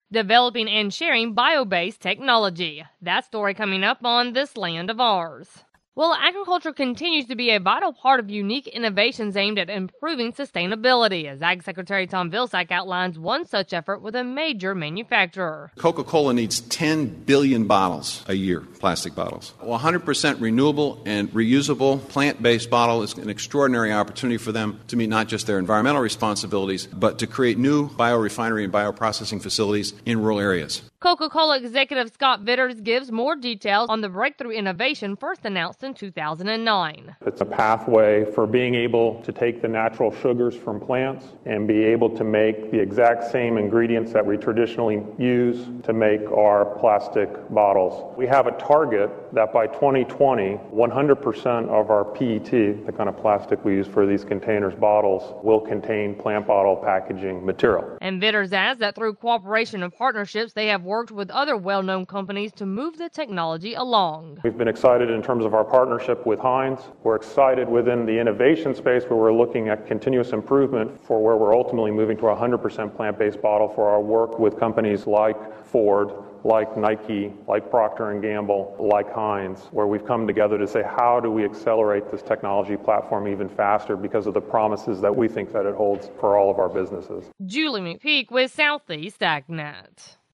developing and sharing bio-based technology. That story coming up on This Land of Ours. Well, agriculture continues to be a vital part of unique innovations aimed at improving sustainability, as Ag Secretary Tom Vilsack outlines one such effort with a major manufacturer. Coca-Cola needs 10 billion bottles a year, plastic bottles. 100% renewable and reusable plant-based bottle is an extraordinary opportunity for them to meet not just their environmental responsibilities, but to create new biorefinery and bioprocessing facilities in rural areas. Coca-Cola executive Scott Vitters gives more details on the breakthrough innovation first announced in 2009. It's a pathway for being able to take the natural sugars from plants and be able to make the exact same ingredients that we traditionally use to make our plastic bottles. We have a target that by 2020, 100% of our PET, the kind of plastic we use for these containers, bottles, will contain plant bottle packaging material. And Vitters adds that through cooperation and partnerships, they have worked with other well-known companies to move the technology along. We've been excited in terms of our partnership with Heinz. We're excited within the innovation space where we're looking at continuous improvement for where we're ultimately moving to a 100% plant-based bottle for our work with companies like Ford, like Nike, like Procter & Gamble, like Heinz, where we've come together to say, how do we accelerate this technology platform even faster because of the promises that we think that it holds for all of our businesses. Julie McPeak with Southeast AgNet.